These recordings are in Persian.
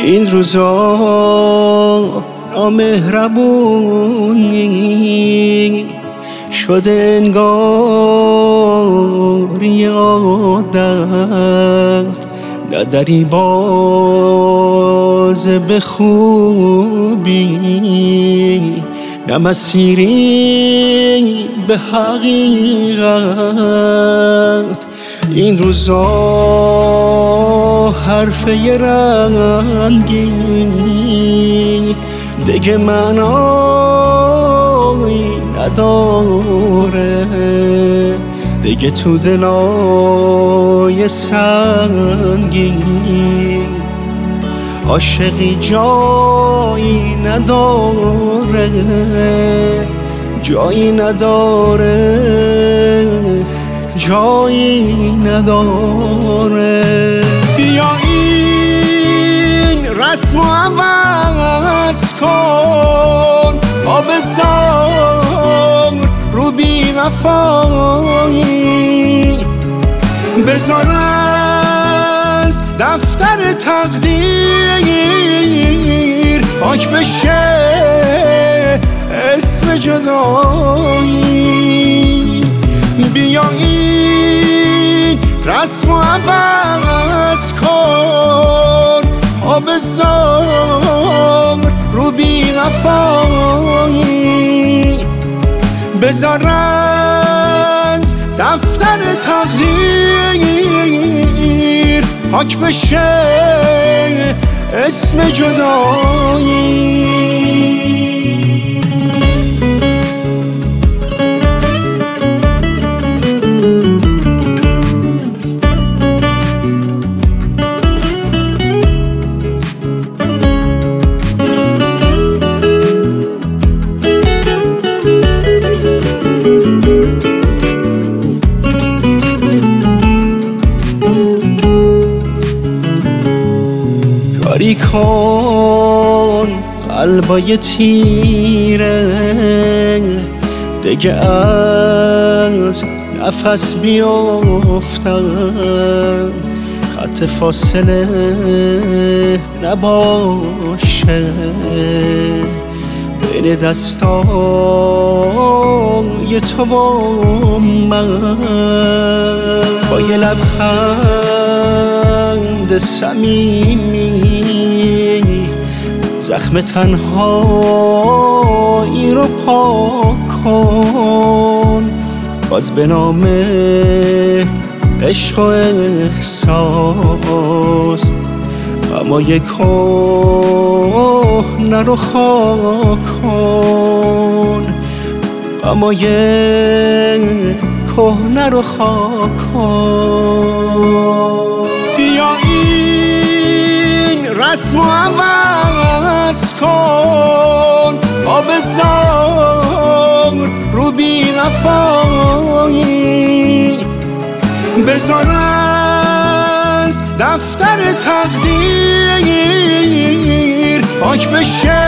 این روزا نامهربونی شده انگار یادت نداری باز به خوبی، نه مسیری به حقیقت. این روزا حرفه رنگین دیگه معنایی نداره، دیگه تو دلای سنگین عاشقی جایی نداره، جایی نداره، جایی نداره. بیا این رسم و عوض کن، آب زار رو بی وفایی، بذار از دفتر تقدیر پاک بشه اسم جدایی. بیا این رسم و عوض کن، آب زار رو بی وفایی، بذار از دفتر تقدیر پاک بشه اسم جدایی. کاری کن قلبای تیره دیگه از نفس بیفتن، خط فاصله نباشه بین دستای تو و من. با یه لبخند صمیمی زخم تنهایی رو پاک کن، باز به نام عشق و احساس غمای کهنه رو خاک کن، غمای کهنه رو خاک کن. بیا این رسم و عوض کن، آب زار رو بی وفایی، بذار از دفتر تقدیر پاک بشه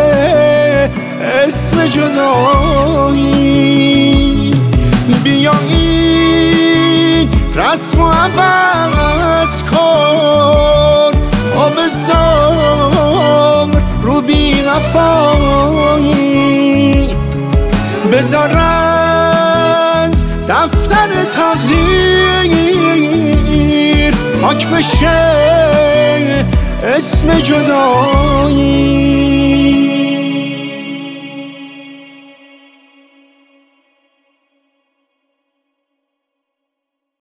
اسم جدایی. بیا این رسم و عوض کن، آب زار رو بی وفایی، بذار از دفتر تقدیر پاک بشه اسم جدایی.